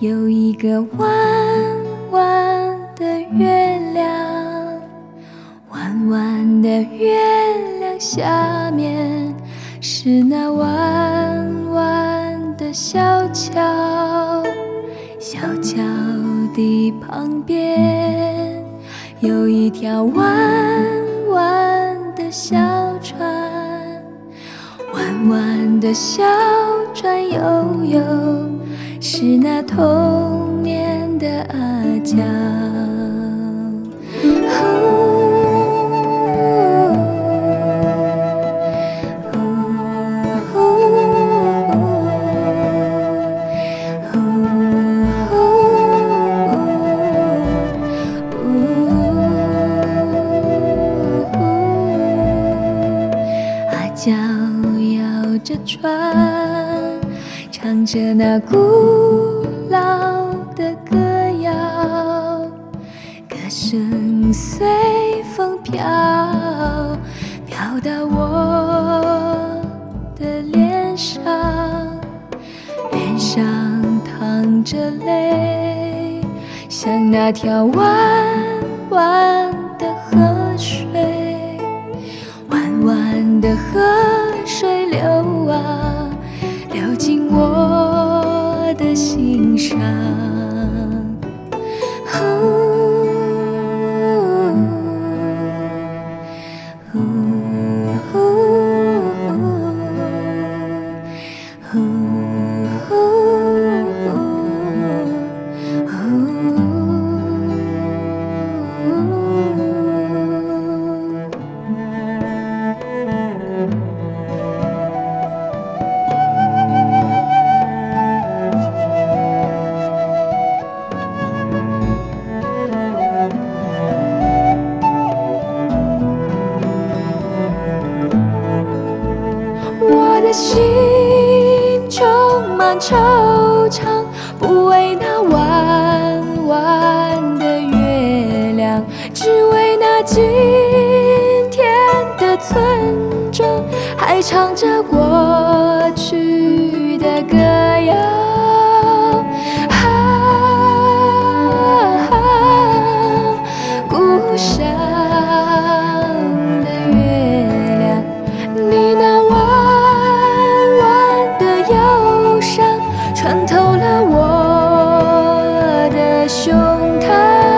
有一个弯弯的月亮，弯弯的月亮下面是那弯弯的小桥，小桥的旁边有一条弯弯的小船，弯弯的小船悠悠，是那童年的阿娇。阿娇摇着船，唱着那古老的歌谣，歌声随风飘，飘到我的脸上，脸上淌着泪，像那条弯弯的河水，弯弯的河水流啊，流进我的心上。我的心充满惆怅，不为那弯弯的月亮，只为那今天的村庄，还唱着过去的歌谣。故乡的月亮，你那弯弯的忧伤，穿透了我的胸膛。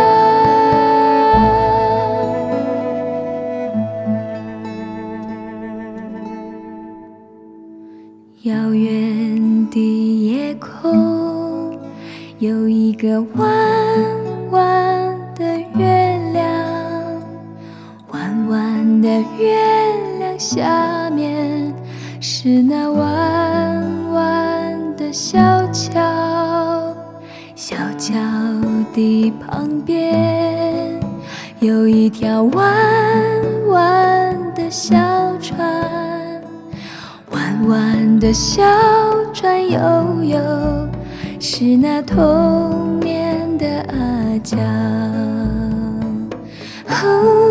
遥远的夜空，有一个弯弯的月亮，弯弯的月亮下面是那弯弯的小桥，小桥的旁边有一条弯弯的小船，弯弯的小船悠悠，是那童年的阿娇。